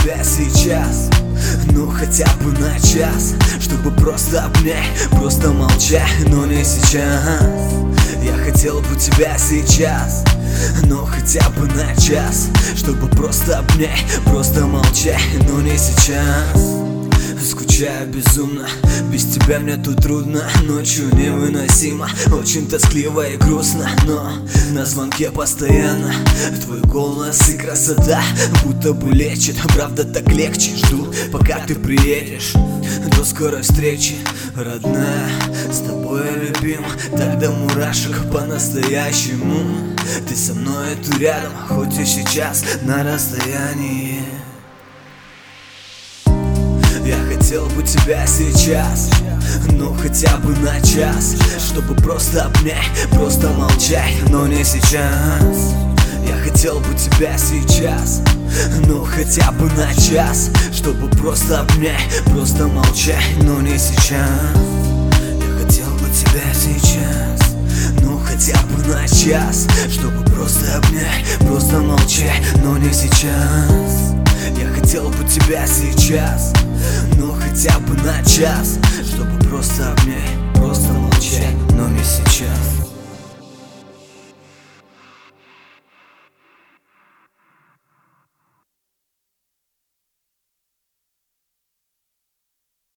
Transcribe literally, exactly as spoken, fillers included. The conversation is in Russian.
тебя сейчас, ну хотя бы на час, чтобы просто обнять, просто молчать, но не сейчас. Я хотел бы тебя сейчас, но хотя бы на час, чтобы просто обнять, просто молчать, но не сейчас. Скучаю безумно, без тебя мне тут трудно, ночью невыносимо, очень тоскливо и грустно, но на звонке постоянно твой голос и красота будто бы лечит, правда так легче. Жду, пока ты приедешь, до скорой встречи, родная. С тобой я любим, так до мурашек по-настоящему. Ты со мной, ты рядом, хоть и сейчас на расстоянии. Я хотел бы тебя сейчас, ну хотя бы на час, чтобы просто обнять, просто молчать, но не сейчас. Я хотел бы тебя сейчас, ну хотя бы на час, чтобы просто обнять, просто молчать, но не сейчас. Я хотел бы тебя сейчас, ну хотя бы на час, чтобы просто обнять, просто молчать, но не сейчас. Я хотел бы тебя сейчас, ну хотя бы на час, чтобы просто обнять, просто молчать, но не сейчас.